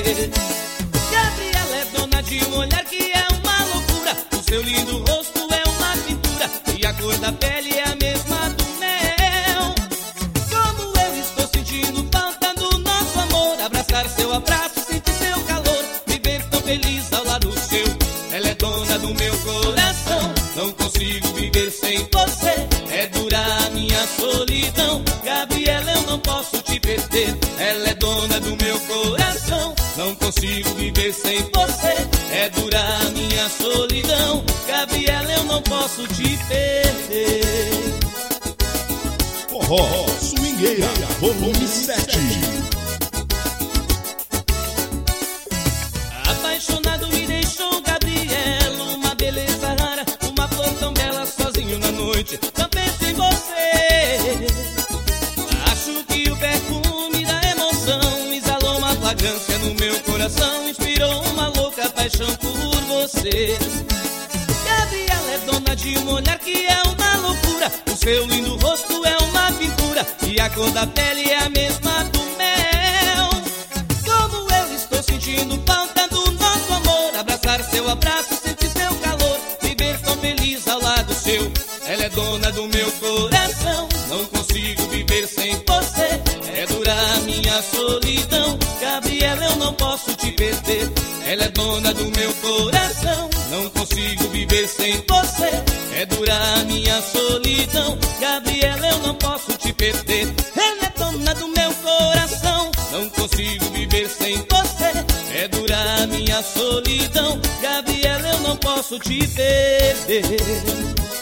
perder. Gabriela é dona de um olhar que é uma loucura. O seu lindo rosto é uma pintura e a cor da pele é a mesma do mel. Como eu estou sentindo falta do nosso amor, abraçar seu abraço, sentir seu calor, viver tão feliz ao lado seu. Ela é dona do meu coração, não consigo viver sem você. É dura a minha solidão, Gabriela, eu não posso te perder. Ela é dona do meu coração, não consigo viver sem você. É dura a minha solidão, Gabriela, eu não posso te perder. Forró Swingueira, volume 7. Apaixonado me deixou Gabriela, uma beleza rara, uma flor tão bela, sozinho na noite, só penso em você. Acho que o perfume da emoção exalou uma fragrância no meu coração, inspirou uma louca paixão por você. Gabriela é dona de um olhar que é uma loucura, o seu lindo rosto é uma pintura e a cor da pele é a mesma do mel. Como eu estou sentindo falta do nosso amor, abraçar seu abraço, sentir seu calor, viver tão feliz ao lado seu. Ela é dona do meu coração, não consigo viver sem você. É dura a minha solidão, Gabriela, eu não posso te perder. Ela é dona do meu coração, não consigo viver sem você. É dura a minha solidão, Gabriela, eu não posso te perder. Ela é dona do meu coração, não consigo viver sem você. É dura a minha solidão, Gabriela, eu não posso te perder.